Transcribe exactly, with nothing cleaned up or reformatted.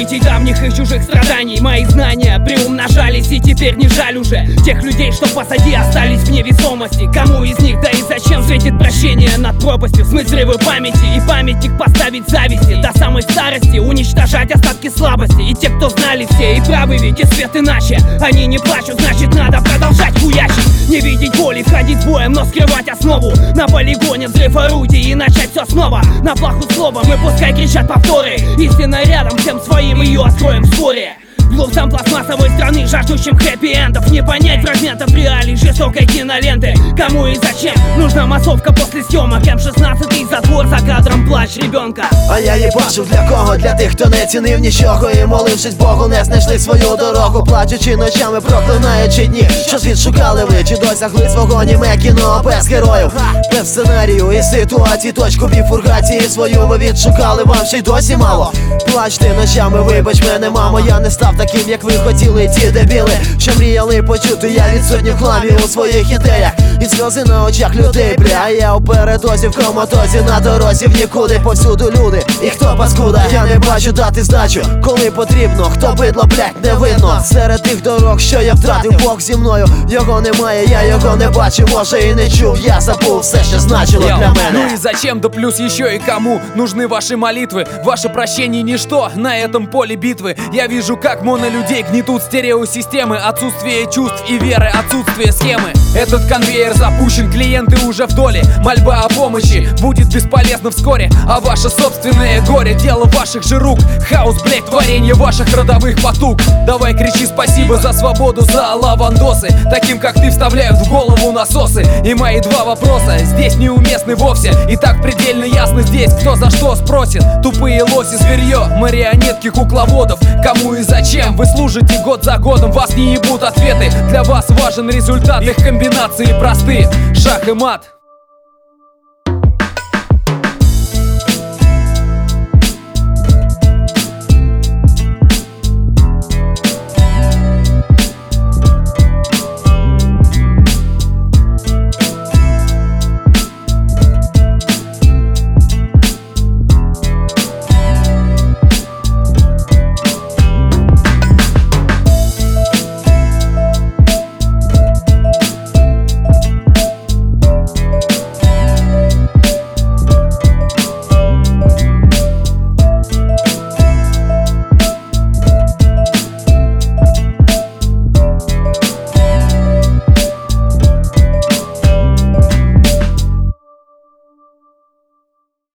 событий давних и чужих страданий. Мои знания приумножались, и теперь не жаль уже тех людей, что позади остались в невесомости. Кому из них, да и зачем светит прощение над пропастью? Смыть взрывы памяти и памятник поставить зависти. До самой старости уничтожать остатки слабости. И те, кто знали все, и правы ведь, и свет иначе. Они не плачут, значит надо продолжать хуячить. Не видеть боли, входить с боем, но скрывать основу. На полигоне взрыв орудий и начать все снова. На плаху слова мы пускай кричат повторы. Истина рядом, всем своим ее откроем вскоре. Глупцам пластмассовой страны, жаждущим хэппи-эндов, не понять фрагментов реалий жестокой киноленты. Кому и зачем нужна массовка после съемок? М шістнадцять і затвор, за кадром плач ребенка. А я їбашу для кого? Для тих, хто не цінив нічого і молившись Богу, не знайшли свою дорогу. Плачучи ночами, проклинаючи дні, що світ шукали ви, чи досягли свого німе кіно без героїв, без сценарію і ситуації, точку біфургації свою ви відшукали, вам ще й досі мало. Плачте ночами, вибач мене, мамо, я не став таким, як ви хотіли, ті дебіли, що мріяли почути, я відсутній в хламі у своїх ідеях. І сльози на очах людей, бля, я у передозі, в коматозі, на дорозі в нікуди, повсюду люди, і хто паскуда, я не бачу дати здачу, коли потрібно, хто бидло, блять, не видно. Серед тих дорог, що я втратив, Бог зі мною, його немає, я його не бачу, може і не чув, я забув все, що значило для мене. Ну и зачем, да плюс еще и кому нужны ваши молитвы, ваше прощение ничто на этом поле битвы. Я вижу, как монолюдей гнетут стереосистемы, отсутствие чувств и веры, отсутствие схемы. Этот конвейер запущен, клиенты уже в доле. Мольба о помощи будет бесполезна вскоре, а ваше собственное горе — дело ваших же рук. Хаос, блять, творение ваших родовых потуг. Давай кричи спасибо за свободу, за лавандосы, таким как ты вставляют в голову насосы. И мои два вопроса здесь неуместны вовсе, и так предельно ясно здесь, кто за что спросит. Тупые лоси, зверье, марионетки кукловодов. Кому и зачем вы служите год за годом, вас не ебут ответы. Для вас важен результат, их комбинации просты. Шах и мат.